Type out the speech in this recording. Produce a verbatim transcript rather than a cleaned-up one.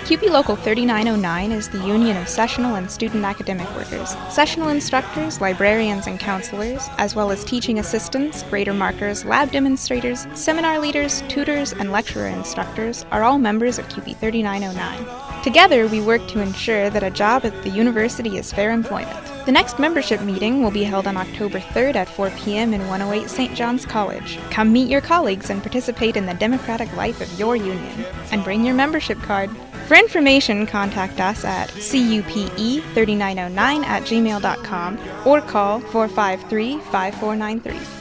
C U P E Local thirty-nine oh nine is the union of sessional and student academic workers. Sessional instructors, librarians, and counselors, as well as teaching assistants, grader markers, lab demonstrators, seminar leaders, tutors, and lecturer instructors are all members of C U P E thirty-nine oh nine. Together, we work to ensure that a job at the university is fair employment. The next membership meeting will be held on October third at four p.m. in one oh eight Saint John's College. Come meet your colleagues and participate in the democratic life of your union. And bring your membership card. For information, contact us at C U P E thirty-nine oh nine at gmail dot com or call four five three, five four nine three.